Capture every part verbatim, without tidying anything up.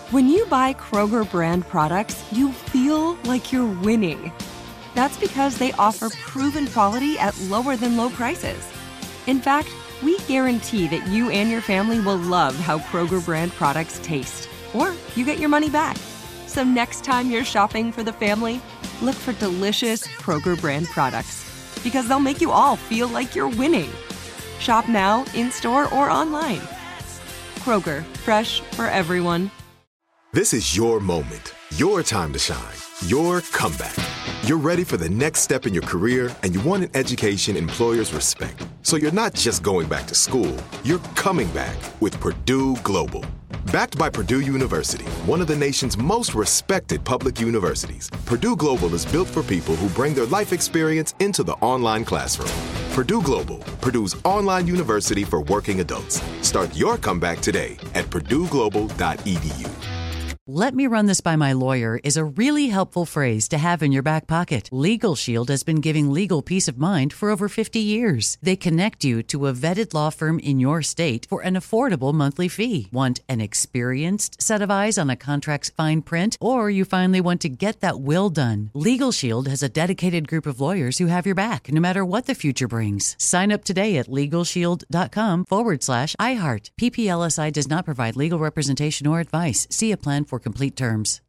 When you buy Kroger brand products, you feel like you're winning. That's because they offer proven quality at lower than low prices. In fact, we guarantee that you and your family will love how Kroger brand products taste, or you get your money back. So next time you're shopping for the family, look for delicious Kroger brand products, because they'll make you all feel like you're winning. Shop now, in-store, or online. Kroger, fresh for everyone. This is your moment, your time to shine, your comeback. You're ready for the next step in your career, and you want an education employers respect. So you're not just going back to school, you're coming back with Purdue Global. Backed by Purdue University, one of the nation's most respected public universities, Purdue Global is built for people who bring their life experience into the online classroom. Purdue Global, Purdue's online university for working adults. Start your comeback today at purdue global dot e d u. "Let me run this by my lawyer" is a really helpful phrase to have in your back pocket. Legal Shield has been giving legal peace of mind for over fifty years. They connect you to a vetted law firm in your state for an affordable monthly fee. Want an experienced set of eyes on a contract's fine print? Or you finally want to get that will done? Legal Shield has a dedicated group of lawyers who have your back, no matter what the future brings. Sign up today at LegalShield.com forward slash iHeart. P P L S I does not provide legal representation or advice. See a plan for complete terms.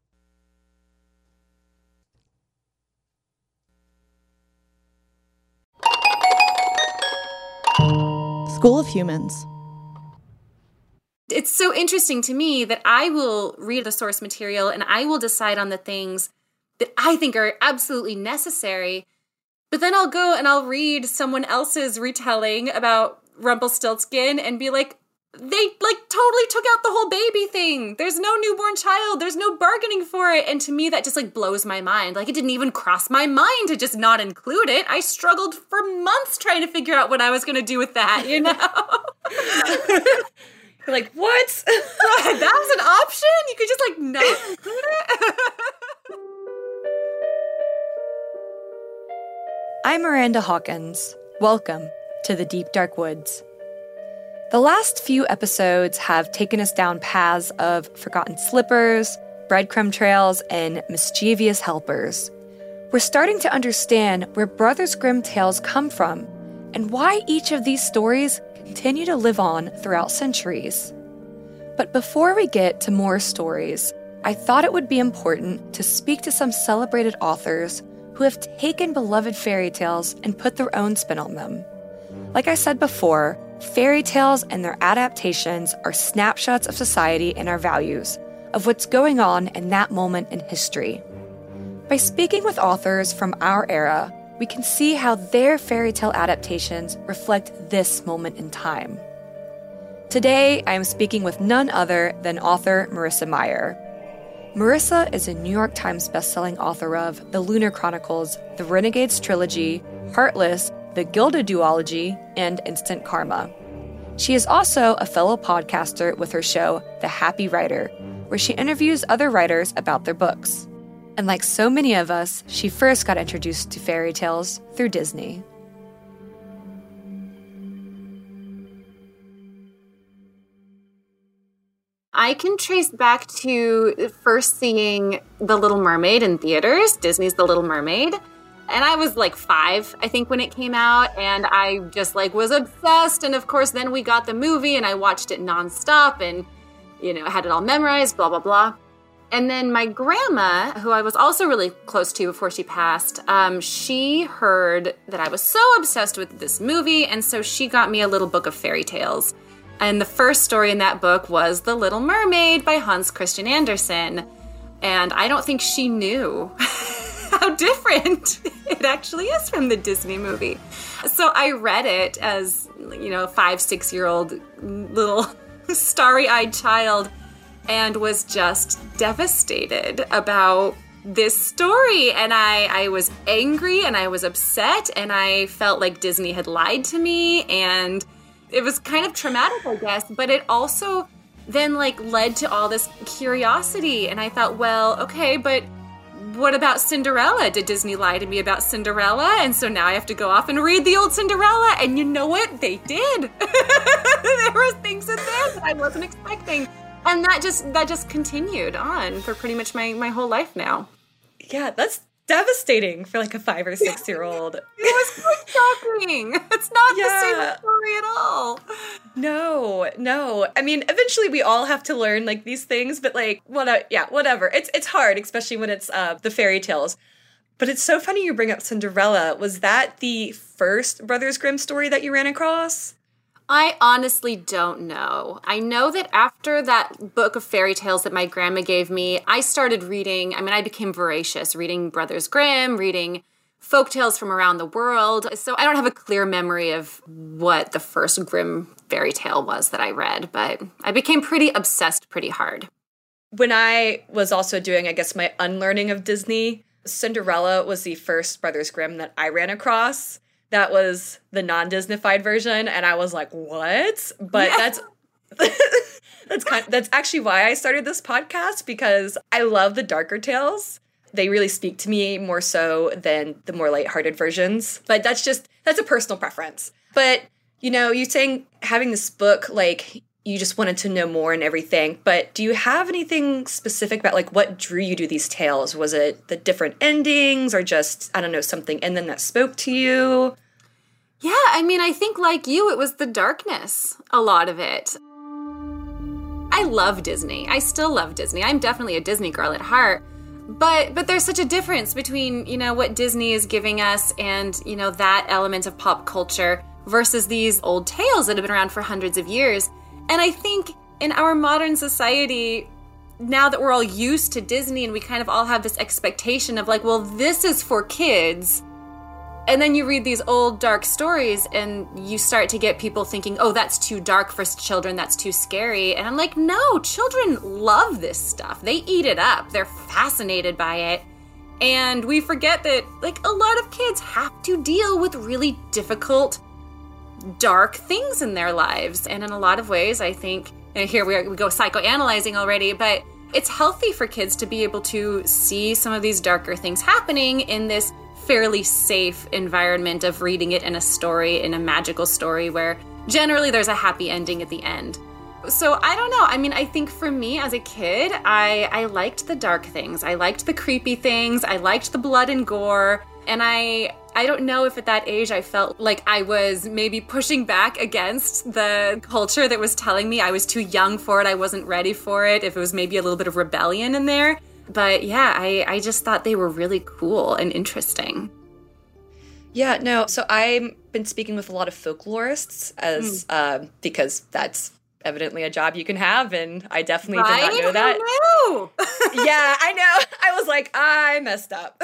School of Humans. It's so interesting to me that I will read the source material and I will decide on the things that I think are absolutely necessary, but then I'll go and I'll read someone else's retelling about Rumpelstiltskin and be like, they, like, totally took out the whole baby thing. There's no newborn child. There's no bargaining for it. And to me, that just, like, blows my mind. Like, it didn't even cross my mind to just not include it. I struggled for months trying to figure out what I was going to do with that, you know? You're like, what? That was an option? You could just, like, not include it? I'm Miranda Hawkins. Welcome to the Deep Dark Woods. The last few episodes have taken us down paths of forgotten slippers, breadcrumb trails, and mischievous helpers. We're starting to understand where Brothers Grimm tales come from and why each of these stories continue to live on throughout centuries. But before we get to more stories, I thought it would be important to speak to some celebrated authors who have taken beloved fairy tales and put their own spin on them. Like I said before, fairy tales and their adaptations are snapshots of society and our values, of what's going on in that moment in history. By speaking with authors from our era, we can see how their fairy tale adaptations reflect this moment in time. Today, I am speaking with none other than author Marissa Meyer. Marissa is a New York Times bestselling author of The Lunar Chronicles, The Renegades Trilogy, Heartless, The Gilded Duology, and Instant Karma. She is also a fellow podcaster with her show, The Happy Writer, where she interviews other writers about their books. And like so many of us, she first got introduced to fairy tales through Disney. I can trace back to first seeing The Little Mermaid in theaters, Disney's The Little Mermaid. And I was like five, I think, when it came out, and I just like was obsessed. And of course, then we got the movie and I watched it nonstop and, you know, had it all memorized, blah, blah, blah. And then my grandma, who I was also really close to before she passed, um, she heard that I was so obsessed with this movie. And so she got me a little book of fairy tales. And the first story in that book was The Little Mermaid by Hans Christian Andersen. And I don't think she knew how different it actually is from the Disney movie. So I read it as, you know, a five, six-year-old little starry-eyed child and was just devastated about this story. And I, I was angry and I was upset and I felt like Disney had lied to me. And it was kind of traumatic, I guess, but it also then like led to all this curiosity. And I thought, well, okay, but what about Cinderella? Did Disney lie to me about Cinderella? And so now I have to go off and read the old Cinderella. And you know what? They did. There were things in there that I wasn't expecting. And that just that just continued on for pretty much my, my whole life now. Yeah, that's devastating for like a five or six year old. It was quite shocking. It's not yeah. the same story at all. No, no. I mean, eventually we all have to learn like these things, but like, what? Yeah, whatever. It's it's hard, especially when it's uh, the fairy tales. But it's so funny you bring up Cinderella. Was that the first Brothers Grimm story that you ran across? I honestly don't know. I know that after that book of fairy tales that my grandma gave me, I started reading, I mean, I became voracious, reading Brothers Grimm, reading folk tales from around the world. So I don't have a clear memory of what the first Grimm fairy tale was that I read, but I became pretty obsessed pretty hard. When I was also doing, I guess, my unlearning of Disney, Cinderella was the first Brothers Grimm that I ran across. That was the non-Disneyfied version, and I was like, what? But yeah. that's that's kind of, that's actually why I started this podcast, because I love the darker tales. They really speak to me more so than the more lighthearted versions. But that's just, that's a personal preference. But, you know, you're saying having this book, like, you just wanted to know more and everything. But do you have anything specific about, like, what drew you to these tales? Was it the different endings or just, I don't know, something in them that spoke to you? Yeah, I mean, I think like you, it was the darkness, a lot of it. I love Disney. I still love Disney. I'm definitely a Disney girl at heart. But but there's such a difference between, you know, what Disney is giving us and, you know, that element of pop culture versus these old tales that have been around for hundreds of years. And I think in our modern society, now that we're all used to Disney and we kind of all have this expectation of like, well, this is for kids. And then you read these old dark stories and you start to get people thinking, oh, that's too dark for children, that's too scary. And I'm like, no, children love this stuff. They eat it up. They're fascinated by it. And we forget that, like, a lot of kids have to deal with really difficult, dark things in their lives. And in a lot of ways, I think, and here we, are, we go psychoanalyzing already, but it's healthy for kids to be able to see some of these darker things happening in this fairly safe environment of reading it in a story, in a magical story where generally there's a happy ending at the end. So I don't know. I mean, I think for me as a kid, I, I liked the dark things. I liked the creepy things. I liked the blood and gore. And I I don't know if at that age I felt like I was maybe pushing back against the culture that was telling me I was too young for it, I wasn't ready for it, if it was maybe a little bit of rebellion in there. But yeah, I, I just thought they were really cool and interesting. Yeah, no, so I've been speaking with a lot of folklorists as mm. uh, because that's evidently a job you can have, and I definitely right? did not know that. I know. Yeah, I know. I was like, I messed up.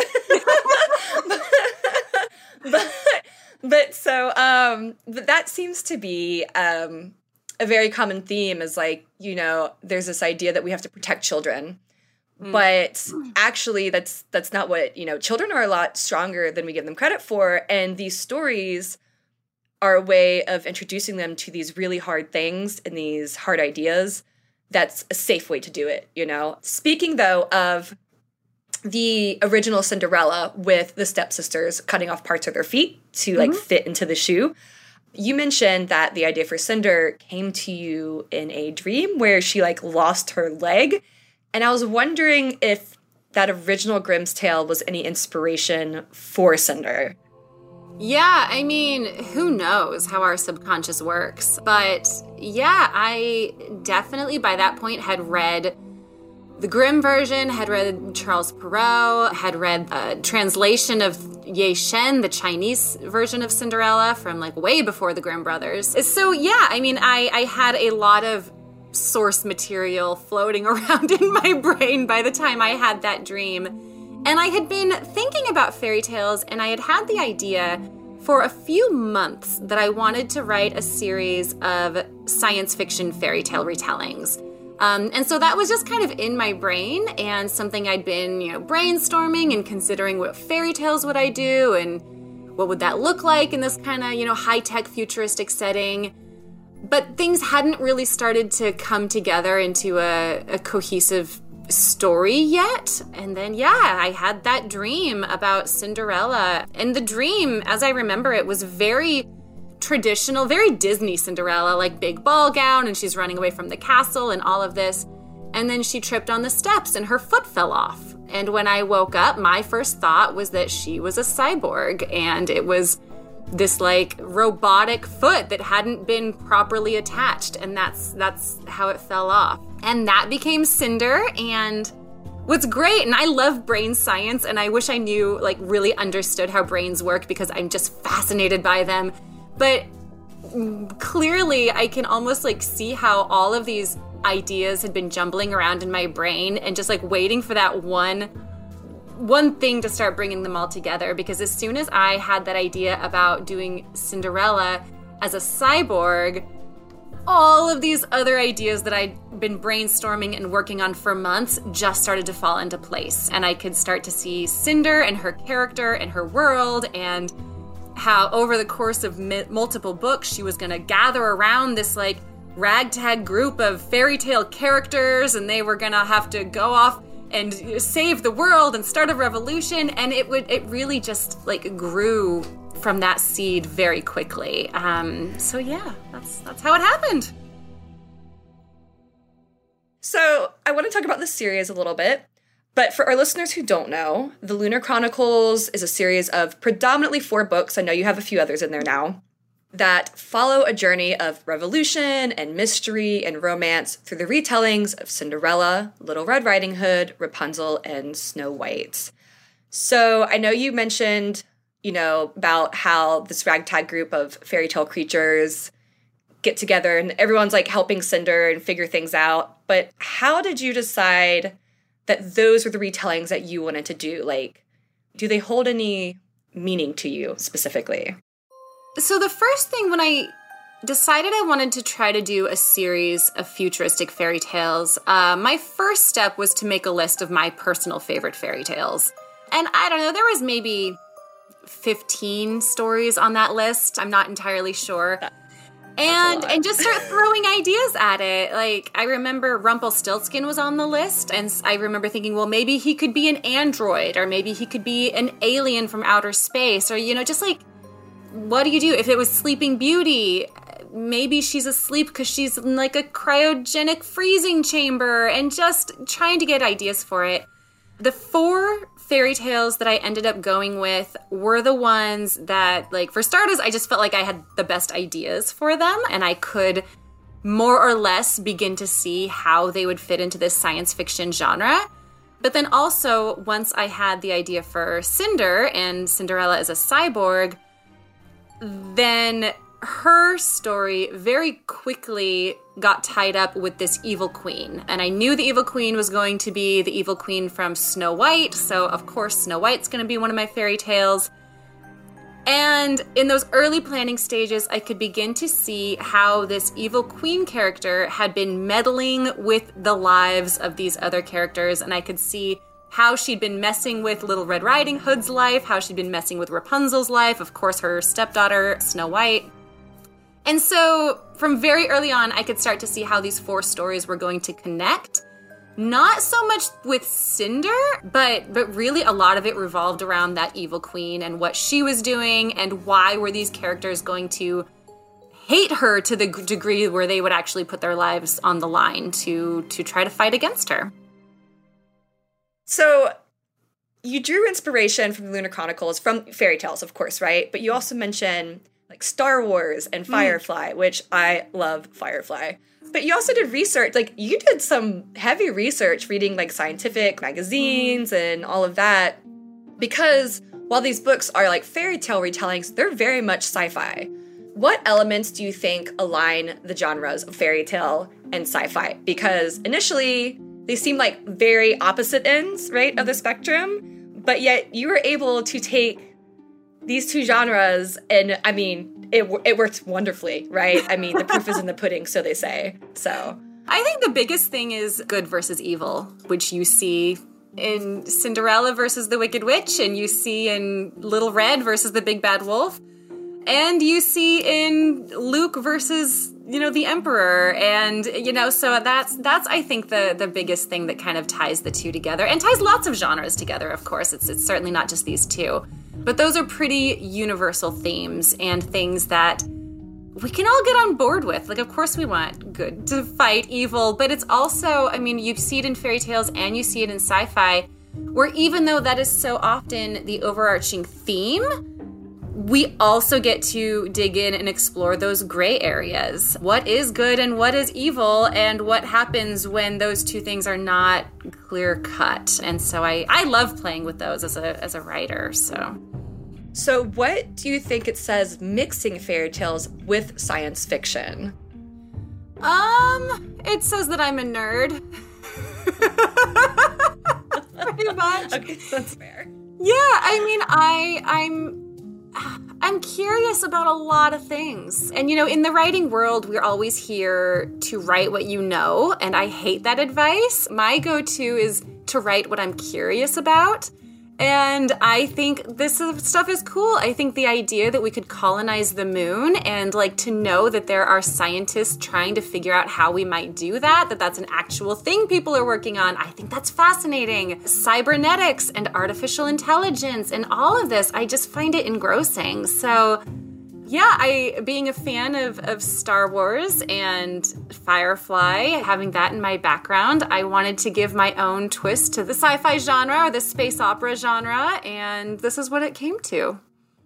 but, but so um, but that seems to be um, a very common theme is like, you know, there's this idea that we have to protect children. But actually, that's that's not what, you know, children are a lot stronger than we give them credit for. And these stories are a way of introducing them to these really hard things and these hard ideas. That's a safe way to do it, you know. Speaking, though, of the original Cinderella with the stepsisters cutting off parts of their feet to, like, mm-hmm. fit into the shoe, you mentioned that the idea for Cinder came to you in a dream where she, like, lost her leg. And I was wondering if that original Grimm's tale was any inspiration for Cinder. Yeah, I mean, who knows how our subconscious works. But yeah, I definitely by that point had read the Grimm version, had read Charles Perrault, had read a translation of Ye Shen, the Chinese version of Cinderella from like way before the Grimm brothers. So yeah, I mean, I, I had a lot of source material floating around in my brain by the time I had that dream. And I had been thinking about fairy tales, and I had had the idea for a few months that I wanted to write a series of science fiction fairy tale retellings. Um, and so that was just kind of in my brain and something I'd been, you know, brainstorming and considering what fairy tales would I do and what would that look like in this kind of, you know, high-tech futuristic setting. But things hadn't really started to come together into a, a cohesive story yet. And then, yeah, I had that dream about Cinderella. And the dream, as I remember it, was very traditional, very Disney Cinderella, like big ball gown, and she's running away from the castle and all of this. And then she tripped on the steps and her foot fell off. And when I woke up, my first thought was that she was a cyborg, and it was this like robotic foot that hadn't been properly attached, and that's that's how it fell off. And that became Cinder. And what's great, and I love brain science, and I wish I knew, like, really understood how brains work, because I'm just fascinated by them. But clearly I can almost like see how all of these ideas had been jumbling around in my brain and just like waiting for that one one thing to start bringing them all together. Because as soon as I had that idea about doing Cinderella as a cyborg, all of these other ideas that I'd been brainstorming and working on for months just started to fall into place. And I could start to see Cinder and her character and her world, and how over the course of mi- multiple books she was going to gather around this like ragtag group of fairy tale characters, and they were going to have to go off and save the world and start a revolution. And it would it really just like grew from that seed very quickly. Um, so yeah, that's that's how it happened. So I want to talk about this series a little bit. But for our listeners who don't know, The Lunar Chronicles is a series of predominantly four books, I know you have a few others in there now, that follow a journey of revolution and mystery and romance through the retellings of Cinderella, Little Red Riding Hood, Rapunzel, and Snow White. So I know you mentioned, you know, about how this ragtag group of fairy tale creatures get together and everyone's like helping Cinder and figure things out. But how did you decide that those were the retellings that you wanted to do? Like, do they hold any meaning to you specifically? So the first thing when I decided I wanted to try to do a series of futuristic fairy tales, uh, my first step was to make a list of my personal favorite fairy tales. And I don't know, there was maybe fifteen stories on that list. I'm not entirely sure. And and just start throwing ideas at it. Like, I remember Rumpelstiltskin was on the list, and I remember thinking, well, maybe he could be an android, or maybe he could be an alien from outer space, or, you know, just like, what do you do? If it was Sleeping Beauty, maybe she's asleep because she's in like a cryogenic freezing chamber, and just trying to get ideas for it. The four fairy tales that I ended up going with were the ones that, like, for starters, I just felt like I had the best ideas for them, and I could more or less begin to see how they would fit into this science fiction genre. But then also, once I had the idea for Cinder and Cinderella as a cyborg, then her story very quickly got tied up with this evil queen. And I knew the evil queen was going to be the evil queen from Snow White, so of course Snow White's going to be one of my fairy tales. And in those early planning stages, I could begin to see how this evil queen character had been meddling with the lives of these other characters, and I could see how she'd been messing with Little Red Riding Hood's life, how she'd been messing with Rapunzel's life, of course her stepdaughter, Snow White. And so from very early on, I could start to see how these four stories were going to connect. Not so much with Cinder, but but really a lot of it revolved around that evil queen and what she was doing, and why were these characters going to hate her to the degree where they would actually put their lives on the line to to try to fight against her. So you drew inspiration from the Lunar Chronicles, from fairy tales, of course, right? But you also mentioned like Star Wars and Firefly, mm. which I love Firefly. But you also did research, like you did some heavy research reading like scientific magazines mm. and all of that. Because while these books are like fairy tale retellings, they're very much sci-fi. What elements do you think align the genres of fairy tale and sci-fi? Because initially they seem like very opposite ends, right, of the spectrum. But yet you were able to take these two genres, and I mean, it it worked wonderfully, right? I mean, the proof is in the pudding, so they say. So I think the biggest thing is good versus evil, which you see in Cinderella versus the Wicked Witch, and you see in Little Red versus the Big Bad Wolf, and you see in Luke versus, you know, the Emperor. And, you know, so that's, that's I think, the the biggest thing that kind of ties the two together, and ties lots of genres together, of course. It's it's certainly not just these two. But those are pretty universal themes and things that we can all get on board with. Like, of course we want good to fight evil, but it's also, I mean, you see it in fairy tales and you see it in sci-fi, where even though that is so often the overarching theme, we also get to dig in and explore those gray areas. What is good and what is evil, and what happens when those two things are not clear cut. And so I, I love playing with those as a as a writer, so... So what do you think it says mixing fairy tales with science fiction? Um, it says that I'm a nerd. Pretty much. Okay, that's fair. Yeah, I mean, I, I'm, I'm curious about a lot of things. And, you know, in the writing world, we're always here to write what you know, and I hate that advice. My go-to is to write what I'm curious about. And I think this stuff is cool. I think the idea that we could colonize the moon and like to know that there are scientists trying to figure out how we might do that, that that's an actual thing people are working on, I think that's fascinating. Cybernetics and artificial intelligence and all of this, I just find it engrossing. So yeah, I being a fan of, of Star Wars and Firefly, having that in my background, I wanted to give my own twist to the sci-fi genre or the space opera genre, and this is what it came to.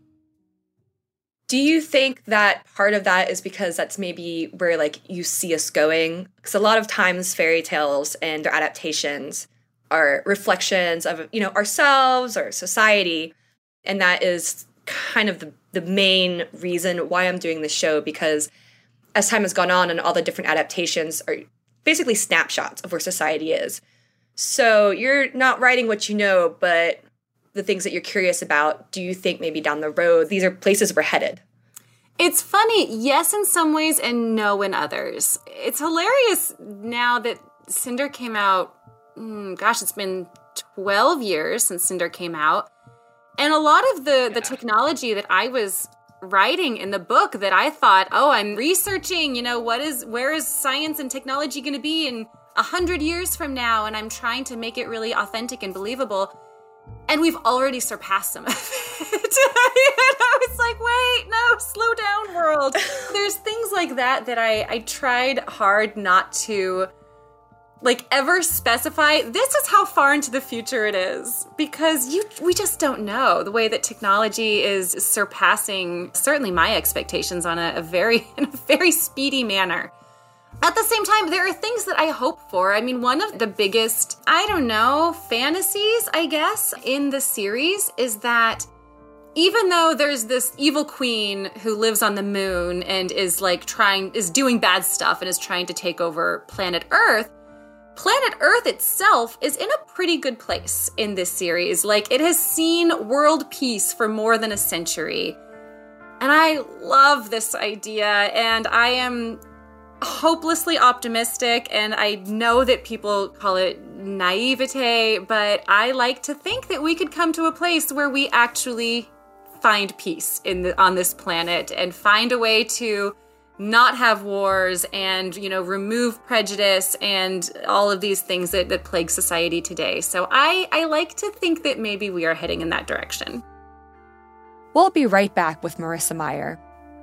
Do you think that part of that is because that's maybe where like you see us going? Because a lot of times fairy tales and their adaptations are reflections of, you know, ourselves or society, and that is kind of the the main reason why I'm doing this show, because as time has gone on and all the different adaptations are basically snapshots of where society is. So you're not writing what you know, but the things that you're curious about, do you think maybe down the road, these are places we're headed? It's funny, yes in some ways and no in others. It's hilarious now that Cinder came out, mm, gosh, it's been twelve years since Cinder came out. And a lot of the, the technology that I was writing in the book that I thought, oh, I'm researching, you know, what is, where is science and technology going to be in a hundred years from now? And I'm trying to make it really authentic and believable. And we've already surpassed some of it. And I was like, wait, no, slow down, world. There's things like that that I, I tried hard not to like ever specify this is how far into the future it is, because you we just don't know the way that technology is surpassing certainly my expectations on a, a very in a very speedy manner. At the same time, there are things that I hope for. I mean, one of the biggest, I don't know, fantasies, I guess, in the series is that even though there's this evil queen who lives on the moon and is like trying is doing bad stuff and is trying to take over planet Earth, Planet Earth itself is in a pretty good place in this series. Like, it has seen world peace for more than a century. And I love this idea, and I am hopelessly optimistic, and I know that people call it naivete, but I like to think that we could come to a place where we actually find peace in the, on this planet and find a way to not have wars and, you know, remove prejudice and all of these things that, that plague society today. So I, I like to think that maybe we are heading in that direction. We'll be right back with Marissa Meyer.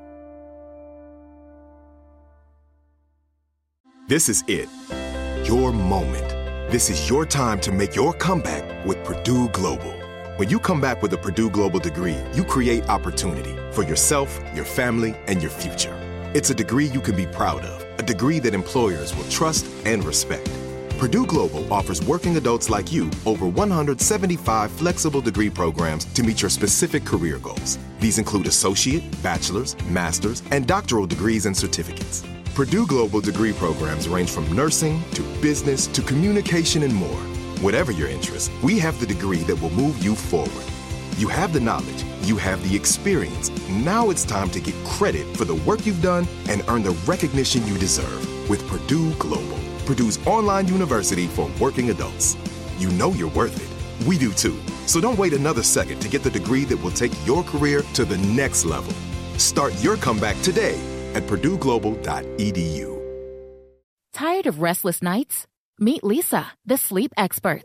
This is it. Your moment. This is your time to make your comeback with Purdue Global. When you come back with a Purdue Global degree, you create opportunity for yourself, your family, and your future. It's a degree you can be proud of, a degree that employers will trust and respect. Purdue Global offers working adults like you over one hundred seventy-five flexible degree programs to meet your specific career goals. These include associate, bachelor's, master's, and doctoral degrees and certificates. Purdue Global degree programs range from nursing to business to communication and more. Whatever your interest, we have the degree that will move you forward. You have the knowledge, you have the experience. Now it's time to get credit for the work you've done and earn the recognition you deserve with Purdue Global, Purdue's online university for working adults. You know you're worth it. We do too. So don't wait another second to get the degree that will take your career to the next level. Start your comeback today at purdue global dot e d u. Tired of restless nights? Meet Leesa, the sleep experts.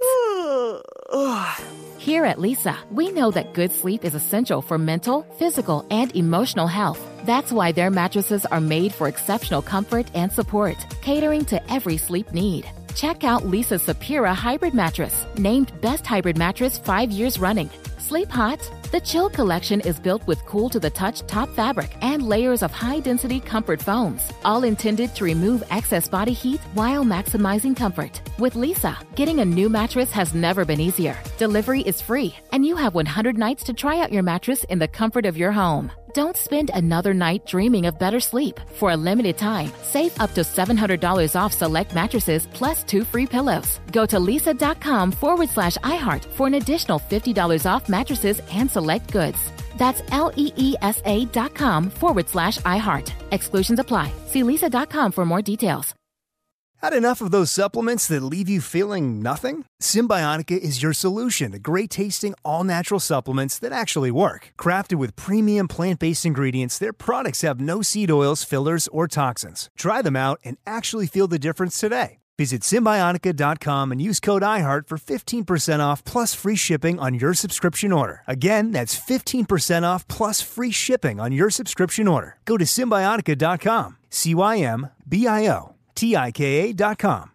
Here at Leesa, we know that good sleep is essential for mental, physical, and emotional health. That's why their mattresses are made for exceptional comfort and support, catering to every sleep need. Check out Leesa's Sapira Hybrid Mattress, named Best Hybrid Mattress five years running. Sleep hot? The Chill Collection is built with cool-to-the-touch top fabric and layers of high-density comfort foams, all intended to remove excess body heat while maximizing comfort. With Leesa, getting a new mattress has never been easier. Delivery is free, and you have one hundred nights to try out your mattress in the comfort of your home. Don't spend another night dreaming of better sleep. For a limited time, save up to seven hundred dollars off select mattresses plus two free pillows. Go to Leesa.com forward slash iHeart for an additional fifty dollars off mattresses and select goods. That's L-E-E-S-A dot com forward slash iHeart. Exclusions apply. See Leesa.com for more details. Had enough of those supplements that leave you feeling nothing? Symbiotica is your solution to great-tasting, all-natural supplements that actually work. Crafted with premium plant-based ingredients, their products have no seed oils, fillers, or toxins. Try them out and actually feel the difference today. Visit Symbiotica dot com and use code iHeart for fifteen percent off plus free shipping on your subscription order. Again, that's fifteen percent off plus free shipping on your subscription order. Go to Symbiotica dot com, C Y M B I O. T I K A dot com.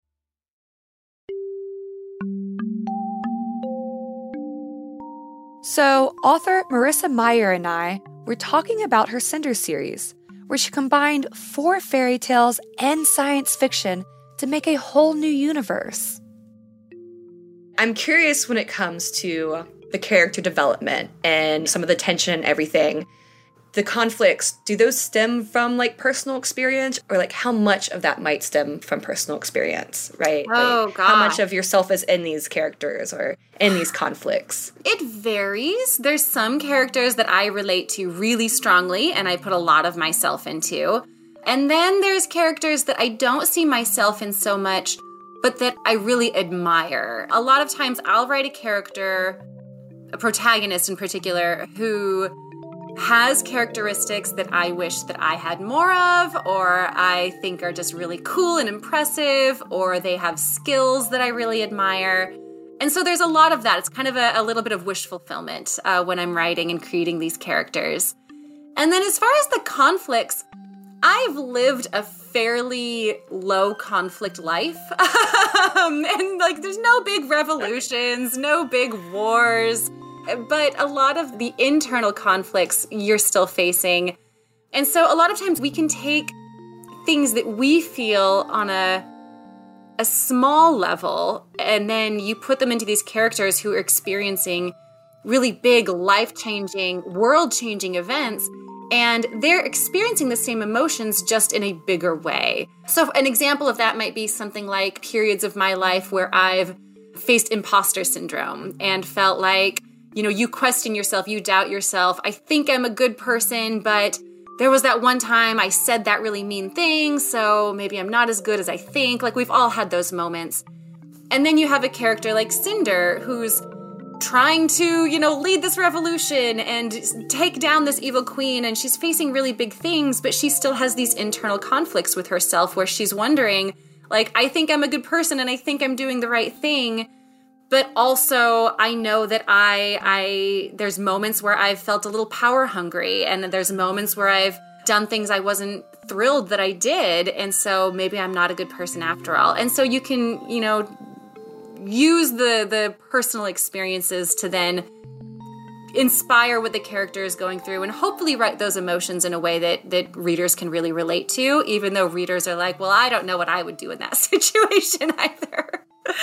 So, author Marissa Meyer and I were talking about her Cinder series, where she combined four fairy tales and science fiction to make a whole new universe. I'm curious when it comes to the character development and some of the tension and everything. The conflicts, do those stem from like personal experience, or like how much of that might stem from personal experience, right? Oh, like, God. How much of yourself is in these characters or in these conflicts? It varies. There's some characters that I relate to really strongly and I put a lot of myself into. And then there's characters that I don't see myself in so much, but that I really admire. A lot of times I'll write a character, a protagonist in particular, who has characteristics that I wish that I had more of, or I think are just really cool and impressive, or they have skills that I really admire. And so there's a lot of that. It's kind of a, a little bit of wish fulfillment uh, when I'm writing and creating these characters. And then as far as the conflicts, I've lived a fairly low conflict life. um, and like there's no big revolutions, no big wars. But a lot of the internal conflicts you're still facing. And so a lot of times we can take things that we feel on a a small level, and then you put them into these characters who are experiencing really big, life-changing, world-changing events, and they're experiencing the same emotions just in a bigger way. So an example of that might be something like periods of my life where I've faced imposter syndrome and felt like, you know, you question yourself, you doubt yourself. I think I'm a good person, but there was that one time I said that really mean thing, so maybe I'm not as good as I think. Like, we've all had those moments. And then you have a character like Cinder, who's trying to, you know, lead this revolution and take down this evil queen, and she's facing really big things, but she still has these internal conflicts with herself where she's wondering, like, I think I'm a good person and I think I'm doing the right thing, but also I know that I, I, there's moments where I've felt a little power hungry, and there's moments where I've done things I wasn't thrilled that I did, and so maybe I'm not a good person after all. And so you can, you know, use the, the personal experiences to then inspire what the character is going through and hopefully write those emotions in a way that, that readers can really relate to, even though readers are like, well, I don't know what I would do in that situation either.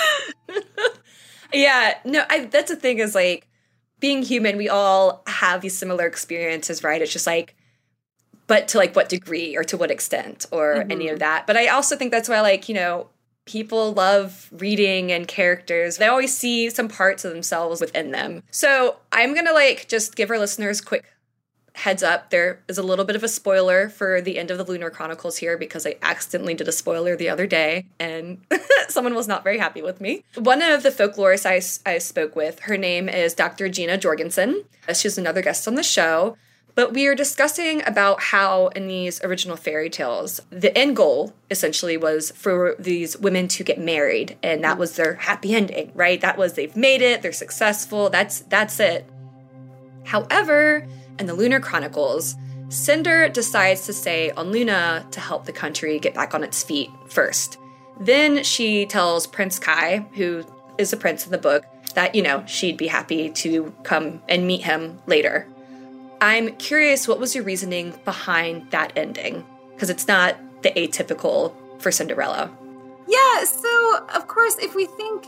Yeah, no, I, that's the thing is, like, being human, we all have these similar experiences, right? It's just like, but to, like, what degree or to what extent or mm-hmm. any of that. But I also think that's why, like, you know, people love reading and characters. They always see some parts of themselves within them. So I'm going to, like, just give our listeners quick heads up. There is a little bit of a spoiler for the end of the Lunar Chronicles here because I accidentally did a spoiler the other day and someone was not very happy with me. One of the folklorists I, I spoke with, her name is Doctor Gina Jorgensen. She's another guest on the show. But we are discussing about how in these original fairy tales, the end goal essentially was for these women to get married, and that was their happy ending, right? That was, they've made it, they're successful, that's that's it. However, in the Lunar Chronicles, Cinder decides to stay on Luna to help the country get back on its feet first. Then she tells Prince Kai, who is the prince in the book, that, you know, she'd be happy to come and meet him later. I'm curious, what was your reasoning behind that ending? Because it's not the atypical for Cinderella. Yeah, so, of course, if we think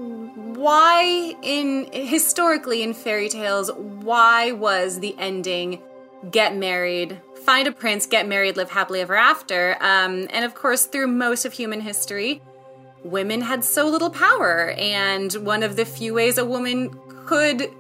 why in historically in fairy tales, why was the ending get married, find a prince, get married, live happily ever after? Um, and of course, through most of human history, women had so little power. And one of the few ways a woman could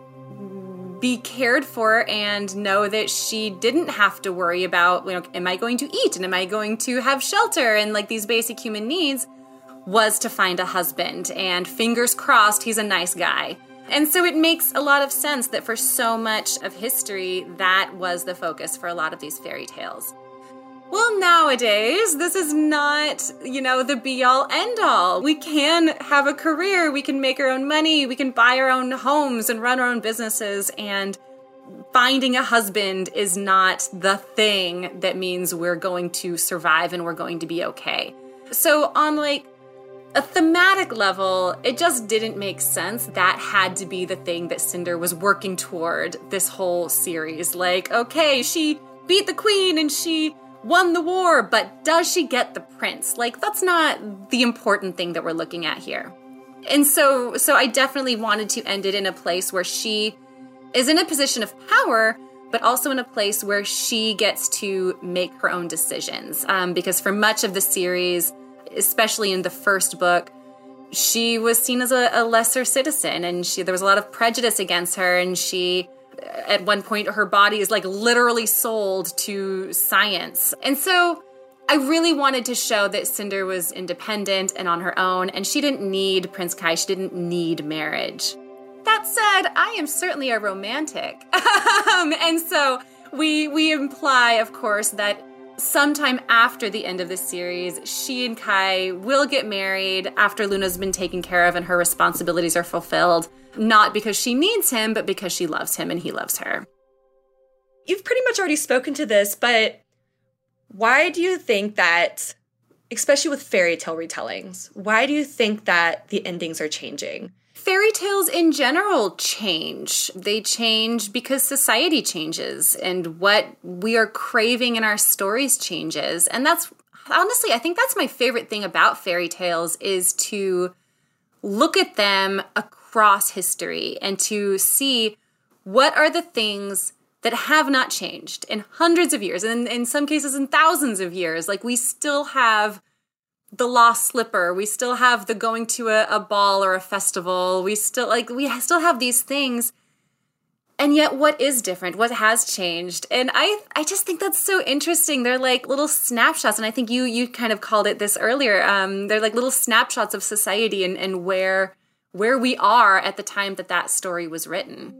be cared for and know that she didn't have to worry about, you know, am I going to eat and am I going to have shelter and like these basic human needs, was to find a husband. And fingers crossed, he's a nice guy. And so it makes a lot of sense that for so much of history, that was the focus for a lot of these fairy tales. Well, nowadays, this is not, you know, the be-all, end-all. We can have a career, we can make our own money, we can buy our own homes and run our own businesses, and finding a husband is not the thing that means we're going to survive and we're going to be okay. So on, like, a thematic level, it just didn't make sense. That had to be the thing that Cinder was working toward this whole series. Like, okay, she beat the queen and she won the war, but does she get the prince? Like, that's not the important thing that we're looking at here. And so, so I definitely wanted to end it in a place where she is in a position of power, but also in a place where she gets to make her own decisions. Um, because for much of the series, especially in the first book, she was seen as a, a lesser citizen, and she there was a lot of prejudice against her, and she, at one point, her body is like literally sold to science. And so I really wanted to show that Cinder was independent and on her own, and she didn't need Prince Kai, she didn't need marriage. That said, I am certainly a romantic. um, and so we we imply, of course, that sometime after the end of the series, she and Kai will get married after Luna's been taken care of and her responsibilities are fulfilled, not because she needs him, but because she loves him and he loves her. You've pretty much already spoken to this, but why do you think that, especially with fairy tale retellings, why do you think that the endings are changing? Fairy tales in general change. They change because society changes and what we are craving in our stories changes. And that's, honestly, I think that's my favorite thing about fairy tales, is to look at them across history and to see what are the things that have not changed in hundreds of years, and in some cases in thousands of years. Like, we still have the lost slipper. We still have the going to a, a ball or a festival. We still like we still have these things. And yet what is different? What has changed? And I I just think that's so interesting. They're like little snapshots. And I think you you kind of called it this earlier. Um, they're like little snapshots of society and, and where where we are at the time that that story was written.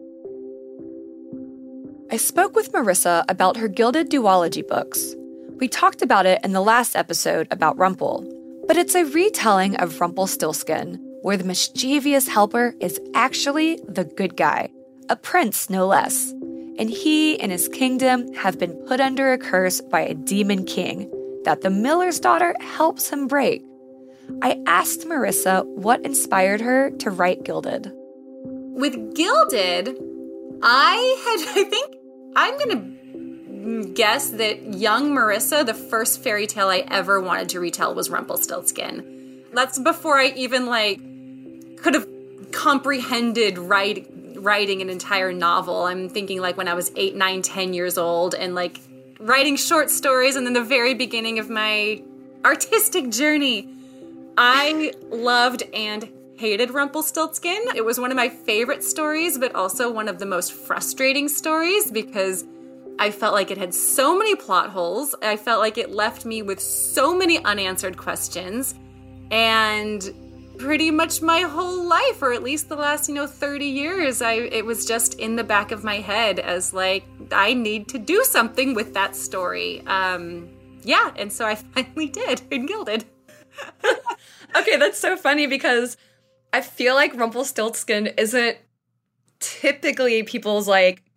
I spoke with Marissa about her Gilded Duology books. We talked about it in the last episode about Rumple, but it's a retelling of Rumpelstiltskin, where the mischievous helper is actually the good guy, a prince no less, and he and his kingdom have been put under a curse by a demon king that the miller's daughter helps him break. I asked Marissa what inspired her to write Gilded. With Gilded, I had, I think, I'm going to guess that young Marissa, the first fairy tale I ever wanted to retell was Rumpelstiltskin. That's before I even, like, could have comprehended write, writing an entire novel. I'm thinking, like, when I was eight, nine, ten years old and, like, writing short stories, and then the very beginning of my artistic journey. I loved and hated Rumpelstiltskin. It was one of my favorite stories, but also one of the most frustrating stories because I felt like it had so many plot holes. I felt like it left me with so many unanswered questions. And pretty much my whole life, or at least the last, you know, thirty years, I it was just in the back of my head as like, I need to do something with that story. Um, yeah, and so I finally did in Gilded. Okay, that's so funny because I feel like Rumpelstiltskin isn't typically people's, like,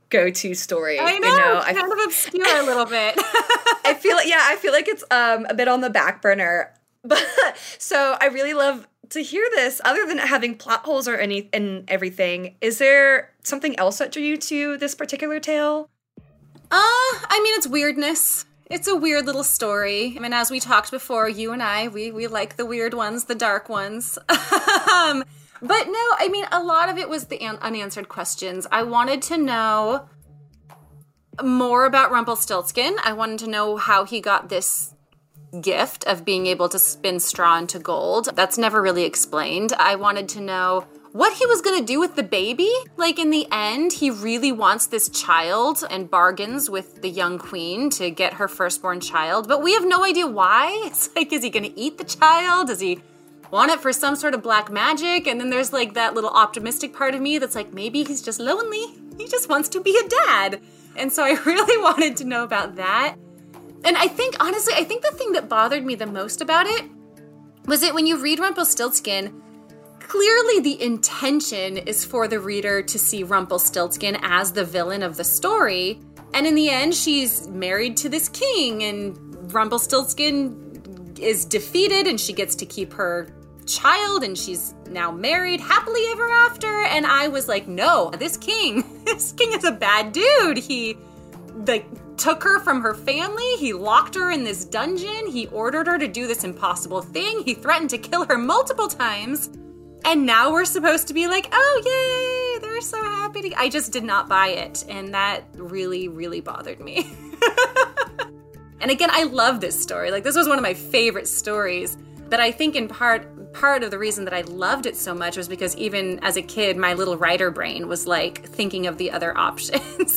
go-to story. I know, you know? kind I, of obscure a little bit. I feel like, yeah, I feel like it's um, a bit on the back burner. But so I really love to hear this. Other than having plot holes or any and everything, is there something else that drew you to this particular tale? Uh, I mean, it's weirdness. It's a weird little story. I mean, as we talked before, you and I, we we like the weird ones, the dark ones. um, but no, I mean, a lot of it was the un- unanswered questions. I wanted to know more about Rumpelstiltskin. I wanted to know how he got this gift of being able to spin straw into gold. That's never really explained. I wanted to know what he was going to do with the baby. Like, in the end, he really wants this child and bargains with the young queen to get her firstborn child, but we have no idea why. It's like, is he going to eat the child? Does he want it for some sort of black magic? And then there's like that little optimistic part of me that's like, maybe he's just lonely. He just wants to be a dad. And so I really wanted to know about that. And I think, honestly, I think the thing that bothered me the most about it was that when you read Rumpelstiltskin, clearly the intention is for the reader to see Rumpelstiltskin as the villain of the story. And in the end, she's married to this king, and Rumpelstiltskin is defeated, and she gets to keep her child, and she's now married happily ever after. And I was like, no, this king, this king is a bad dude. He, like, took her from her family. He locked her in this dungeon. He ordered her to do this impossible thing. He threatened to kill her multiple times. And now we're supposed to be like, oh, yay, they're so happy to... I just did not buy it. And that really, really bothered me. And again, I love this story. Like, this was one of my favorite stories. But I think in part, part of the reason that I loved it so much was because even as a kid, my little writer brain was like thinking of the other options.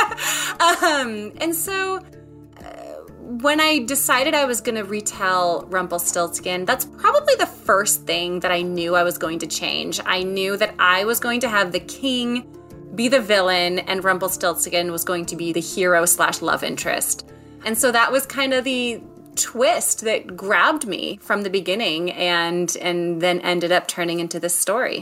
um, and so... when I decided I was going to retell Rumpelstiltskin, that's probably the first thing that I knew I was going to change. I knew that I was going to have the king be the villain and Rumpelstiltskin was going to be the hero slash love interest. And so that was kind of the twist that grabbed me from the beginning and and then ended up turning into this story.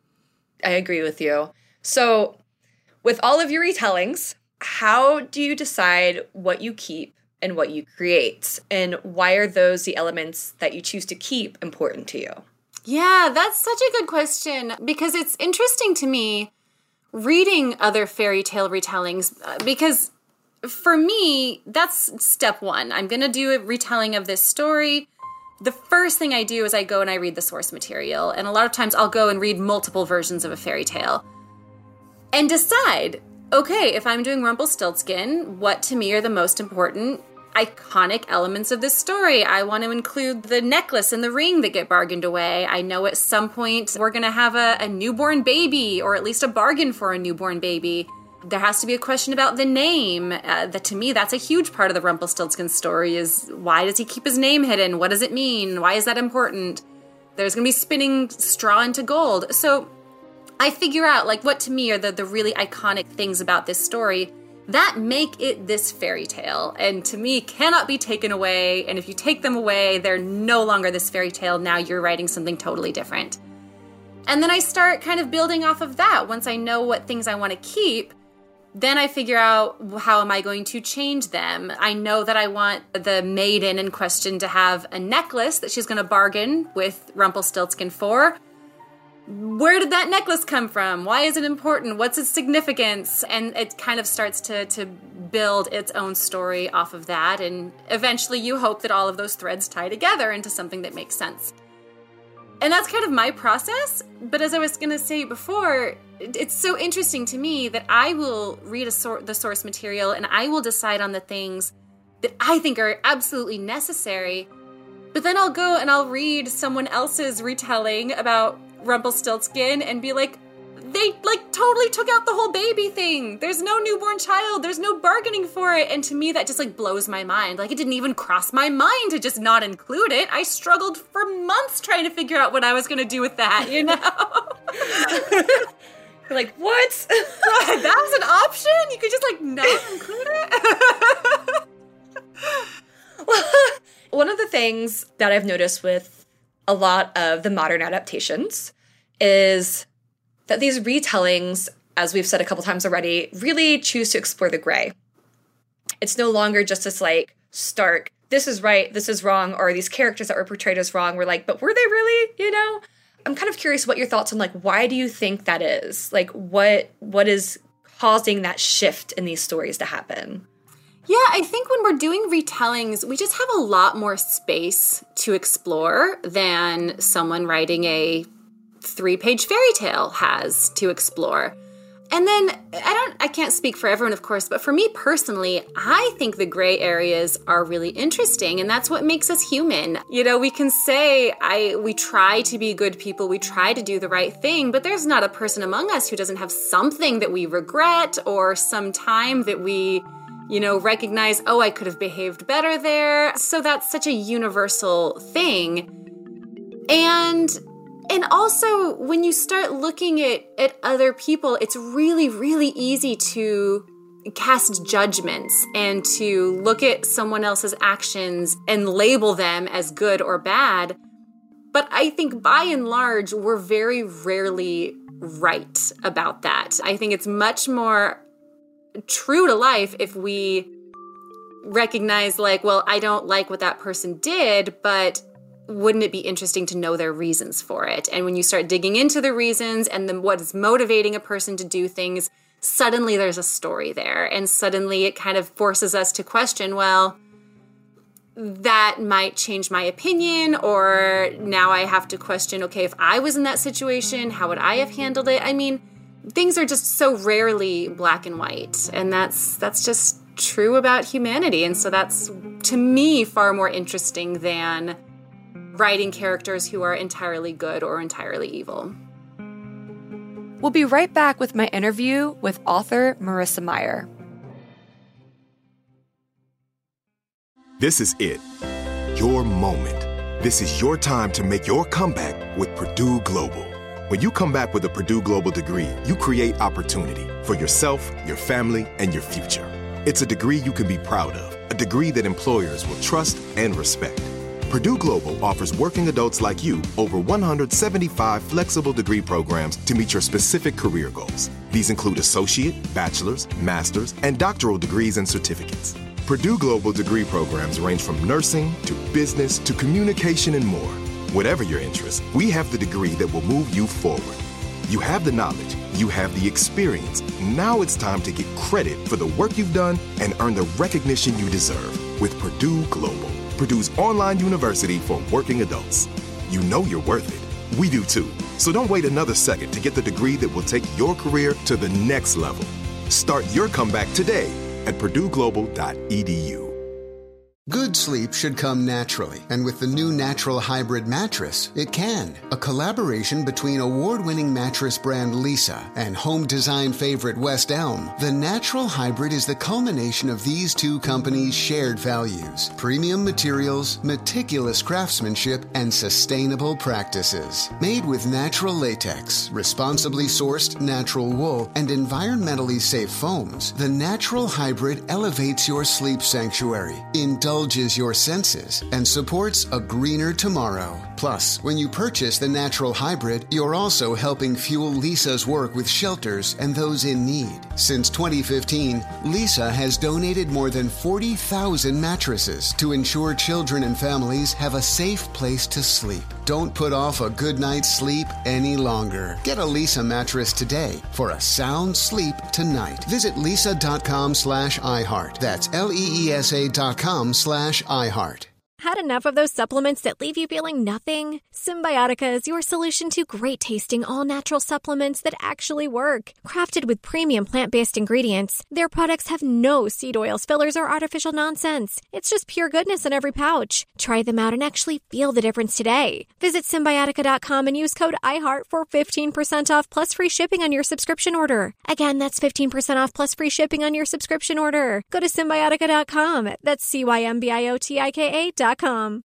I agree with you. So with all of your retellings, how do you decide what you keep and what you create? And why are those the elements that you choose to keep important to you? Yeah, that's such a good question, because it's interesting to me reading other fairy tale retellings, because for me, that's step one. I'm going to do a retelling of this story. The first thing I do is I go and I read the source material. And a lot of times I'll go and read multiple versions of a fairy tale and decide, okay, if I'm doing Rumpelstiltskin, what to me are the most important iconic elements of this story? I want to include the necklace and the ring that get bargained away. I know at some point we're going to have a, a newborn baby, or at least a bargain for a newborn baby. There has to be a question about the name. Uh, that to me, that's a huge part of the Rumpelstiltskin story, is why does he keep his name hidden? What does it mean? Why is that important? There's going to be spinning straw into gold. So I figure out, like, what to me are the, the really iconic things about this story that make it this fairy tale, and to me cannot be taken away. And if you take them away, they're no longer this fairy tale. Now you're writing something totally different. And then I start kind of building off of that. Once I know what things I want to keep, then I figure out how am I going to change them. I know that I want the maiden in question to have a necklace that she's going to bargain with Rumpelstiltskin for. Where did that necklace come from? Why is it important? What's its significance? And it kind of starts to, to build its own story off of that. And eventually you hope that all of those threads tie together into something that makes sense. And that's kind of my process. But as I was going to say before, it's so interesting to me that I will read a sor- the source material and I will decide on the things that I think are absolutely necessary. But then I'll go and I'll read someone else's retelling about Rumpelstiltskin and be like, they like totally took out the whole baby thing. There's no newborn child. There's no bargaining for it. And to me, that just like blows my mind. Like, it didn't even cross my mind to just not include it. I struggled for months trying to figure out what I was going to do with that, you know? You're like, what? That was an option? You could just like not include it? Well, one of the things that I've noticed with a lot of the modern adaptations is that these retellings as we've said a couple times already, really choose to explore the gray. It's no longer just this like stark, this is right, this is wrong, or these characters that were portrayed as wrong were like, but were they really, you know? I'm kind of curious what your thoughts on like, why do you think that is? Like what what is causing that shift in these stories to happen? Yeah, I think when we're doing retellings, we just have a lot more space to explore than someone writing a three-page fairy tale has to explore. And then I don't I can't speak for everyone, of course, but for me personally, I think the gray areas are really interesting, and that's what makes us human. You know, we can say I we try to be good people, we try to do the right thing, but there's not a person among us who doesn't have something that we regret or some time that we, you know, recognize, oh, I could have behaved better there. So that's such a universal thing. And And also, when you start looking at, at other people, it's really, really easy to cast judgments and to look at someone else's actions and label them as good or bad. But I think by and large, we're very rarely right about that. I think it's much more true to life if we recognize, like, well, I don't like what that person did, but wouldn't it be interesting to know their reasons for it? And when you start digging into the reasons and then what is motivating a person to do things, suddenly there's a story there. And suddenly it kind of forces us to question, well, that might change my opinion, or now I have to question, okay, if I was in that situation, how would I have handled it? I mean, things are just so rarely black and white. And that's that's just true about humanity. And so that's, to me, far more interesting than writing characters who are entirely good or entirely evil. We'll be right back with my interview with author Marissa Meyer. This is it. Your moment. This is your time to make your comeback with Purdue Global. When you come back with a Purdue Global degree, you create opportunity for yourself, your family, and your future. It's a degree you can be proud of, a degree that employers will trust and respect. Purdue Global offers working adults like you over one hundred seventy-five flexible degree programs to meet your specific career goals. These include associate, bachelor's, master's, and doctoral degrees and certificates. Purdue Global degree programs range from nursing to business to communication and more. Whatever your interest, we have the degree that will move you forward. You have the knowledge, you have the experience. Now it's time to get credit for the work you've done and earn the recognition you deserve with Purdue Global, Purdue's online university for working adults. You know you're worth it. We do too. So don't wait another second to get the degree that will take your career to the next level. Start your comeback today at purdue global dot e d u. Good sleep should come naturally, and with the new Natural Hybrid mattress, it can. A collaboration between award-winning mattress brand Leesa and home design favorite West Elm, the Natural Hybrid is the culmination of these two companies' shared values: premium materials, meticulous craftsmanship, and sustainable practices. Made with natural latex, responsibly sourced natural wool, and environmentally safe foams, the Natural Hybrid elevates your sleep sanctuary, indulges your senses, and supports a greener tomorrow. Plus, when you purchase the Natural Hybrid, you're also helping fuel Leesa's work with shelters and those in need. Since twenty fifteen, Leesa has donated more than forty thousand mattresses to ensure children and families have a safe place to sleep. Don't put off a good night's sleep any longer. Get a Leesa mattress today for a sound sleep tonight. Visit leesa.com slash iHeart. That's L-E-E-S-A dot com slash iHeart. Had enough of those supplements that leave you feeling nothing? Symbiotica is your solution to great-tasting, all-natural supplements that actually work. Crafted with premium plant-based ingredients, their products have no seed oils, fillers, or artificial nonsense. It's just pure goodness in every pouch. Try them out and actually feel the difference today. Visit Symbiotica dot com and use code iHeart for fifteen percent off plus free shipping on your subscription order. Again, that's fifteen percent off plus free shipping on your subscription order. Go to Symbiotica dot com. That's C Y M B I O T I K A dot com.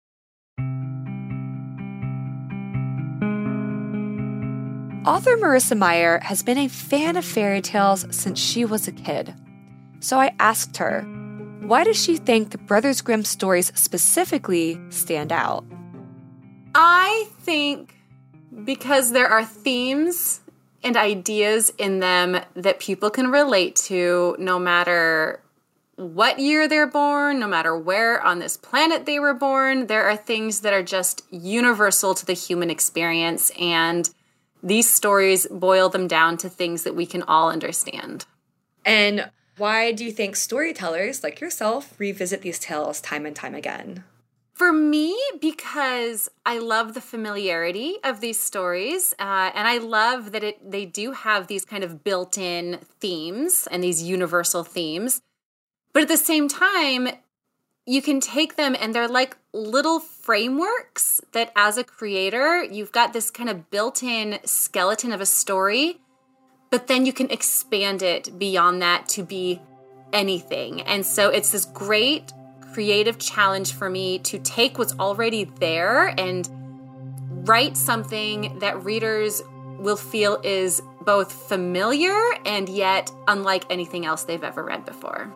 Author Marissa Meyer has been a fan of fairy tales since she was a kid. So I asked her, why does she think the Brothers Grimm stories specifically stand out? I think because there are themes and ideas in them that people can relate to no matter what year they're born, no matter where on this planet they were born. There are things that are just universal to the human experience, and these stories boil them down to things that we can all understand. And why do you think storytellers like yourself revisit these tales time and time again? For me, because I love the familiarity of these stories, uh, and I love that it they do have these kind of built-in themes and these universal themes. But at the same time, you can take them and they're like little frameworks that as a creator, you've got this kind of built-in skeleton of a story, but then you can expand it beyond that to be anything. And so it's this great creative challenge for me to take what's already there and write something that readers will feel is both familiar and yet unlike anything else they've ever read before.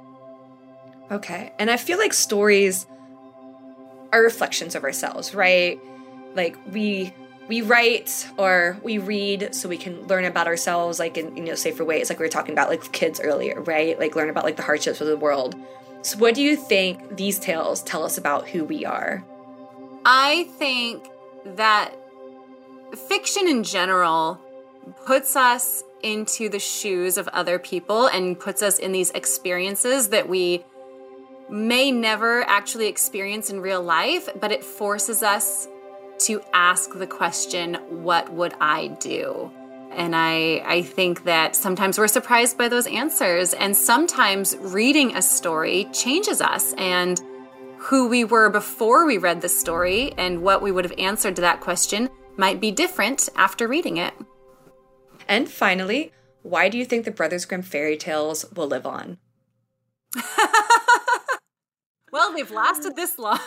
Okay. And I feel like stories are reflections of ourselves, right? Like we we write or we read so we can learn about ourselves, like in, you know, safer ways, like we were talking about like kids earlier, right? Like learn about like the hardships of the world. So what do you think these tales tell us about who we are? I think that fiction in general puts us into the shoes of other people and puts us in these experiences that we may never actually experience in real life, but it forces us to ask the question, what would I do? And I, I think that sometimes we're surprised by those answers, and sometimes reading a story changes us, and who we were before we read the story and what we would have answered to that question might be different after reading it. And finally, why do you think the Brothers Grimm fairy tales will live on? Well, they've lasted this long.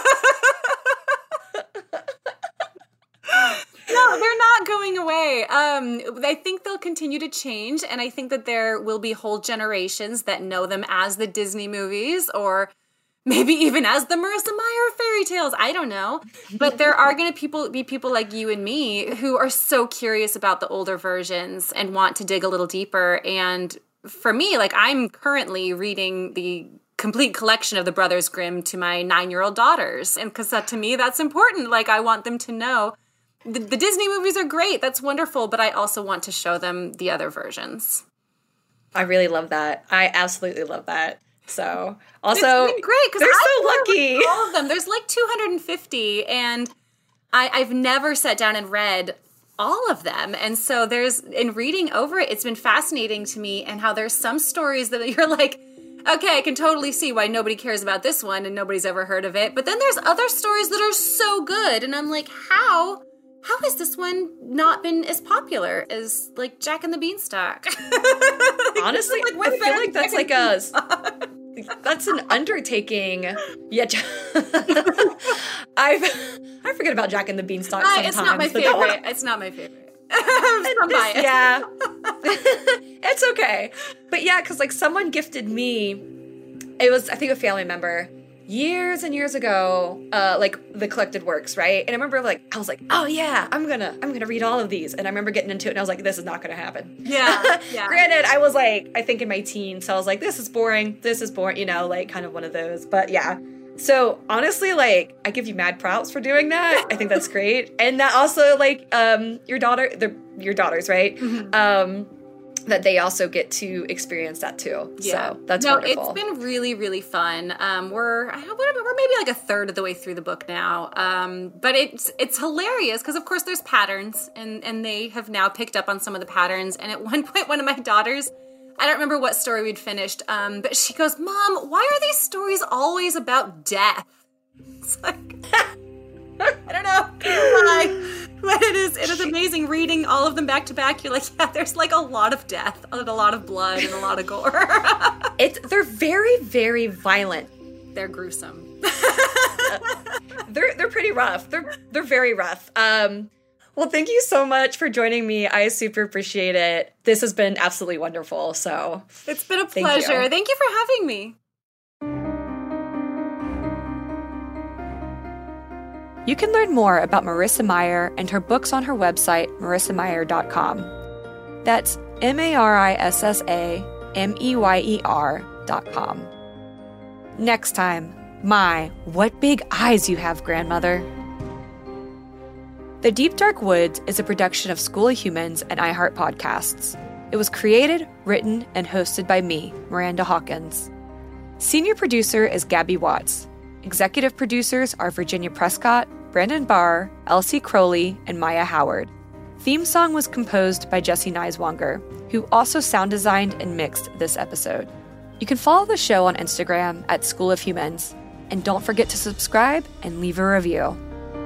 No, they're not going away. Um, I think they'll continue to change, and I think that there will be whole generations that know them as the Disney movies, or maybe even as the Marissa Meyer fairy tales. I don't know. But there are going to people be people like you and me who are so curious about the older versions and want to dig a little deeper. And for me, like, I'm currently reading the complete collection of the Brothers Grimm to my nine-year-old daughters. And because that, to me, that's important. Like, I want them to know the, the Disney movies are great. That's wonderful. But I also want to show them the other versions. I really love that. I absolutely love that. So, also, it's been great because they're I so lucky. All of them. There's like two hundred fifty, and I, I've never sat down and read all of them. And so there's, in reading over it, it's been fascinating to me, and how there's some stories that you're like, okay, I can totally see why nobody cares about this one and nobody's ever heard of it. But then there's other stories that are so good, and I'm like, how? How has this one not been as popular as, like, Jack and the Beanstalk? Honestly, like, I feel like that's like a... That's an undertaking. Yeah, I've I forget about Jack and the Beanstalk uh, sometimes. It's not my favorite. One, it's not my favorite. I'm this, yeah, it's okay. But yeah, because like someone gifted me. It was I think a family member years and years ago. Uh, like the collected works, right? And I remember like I was like, oh yeah, I'm gonna I'm gonna read all of these. And I remember getting into it, and I was like, this is not gonna happen. Yeah. yeah. Granted, I was like, I think in my teens, so I was like, this is boring. This is boring. You know, like kind of one of those. But yeah. So honestly, like I give you mad props for doing that. I think that's great. And that also like um your daughter, the your daughters, right? Mm-hmm. Um. That they also get to experience that too. Yeah. So that's no, wonderful. It's been really, really fun. Um, we're we're maybe like a third of the way through the book now. Um, but it's it's hilarious because of course there's patterns, and, and they have now picked up on some of the patterns. And at one point, one of my daughters, I don't remember what story we'd finished, um, but she goes, "Mom, why are these stories always about death?" It's like I don't know why. But it is it is amazing reading all of them back to back. You're like, yeah, there's like a lot of death, and a lot of blood, and a lot of gore. It's they're very, very violent. They're gruesome. uh, they're they're pretty rough. They're they're very rough. Um, well, thank you so much for joining me. I super appreciate it. This has been absolutely wonderful. So it's been a pleasure. Thank you, thank you for having me. You can learn more about Marissa Meyer and her books on her website, marissa meyer dot com. That's M A R I S S A M E Y E R dot com. Next time, my, what big eyes you have, grandmother. The Deep Dark Woods is a production of School of Humans and iHeart Podcasts. It was created, written, and hosted by me, Miranda Hawkins. Senior producer is Gabby Watts. Executive producers are Virginia Prescott, Brandon Barr, Elsie Crowley, and Maya Howard. Theme song was composed by Jesse Neiswanger, who also sound designed and mixed this episode. You can follow the show on Instagram at School of Humans. And don't forget to subscribe and leave a review.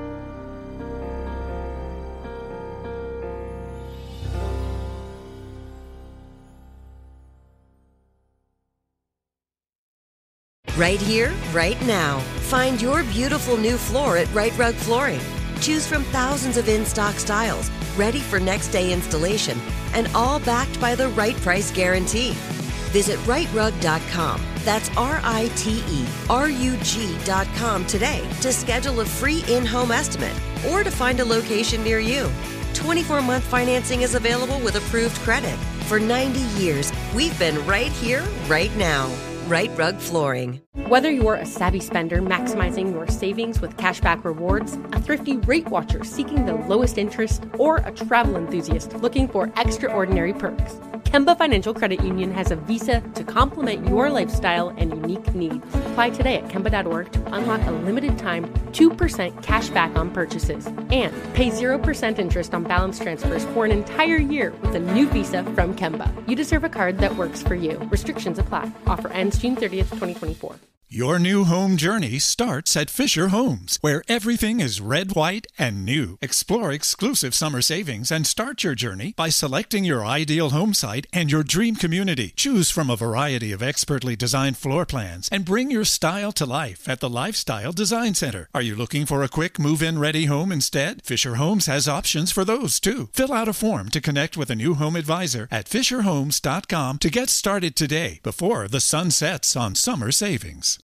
Right here, right now. Find your beautiful new floor at Right Rug Flooring. Choose from thousands of in-stock styles, ready for next day installation, and all backed by the right price guarantee. Visit right rug dot com. That's R I T E R U G dot com today to schedule a free in-home estimate or to find a location near you. twenty-four month financing is available with approved credit. For ninety years, we've been right here, right now. Right Rug Flooring. Whether you're a savvy spender maximizing your savings with cashback rewards, a thrifty rate watcher seeking the lowest interest, or a travel enthusiast looking for extraordinary perks, Kemba Financial Credit Union has a visa to complement your lifestyle and unique needs. Apply today at Kemba dot org to unlock a limited time two percent cash back on purchases and pay zero percent interest on balance transfers for an entire year with a new visa from Kemba. You deserve a card that works for you. Restrictions apply. Offer ends June thirtieth, twenty twenty-four. Your new home journey starts at Fisher Homes, where everything is red, white, and new. Explore exclusive summer savings and start your journey by selecting your ideal home site and your dream community. Choose from a variety of expertly designed floor plans and bring your style to life at the Lifestyle Design Center. Are you looking for a quick move-in ready home instead? Fisher Homes has options for those too. Fill out a form to connect with a new home advisor at fisher homes dot com to get started today before the sun sets on summer savings.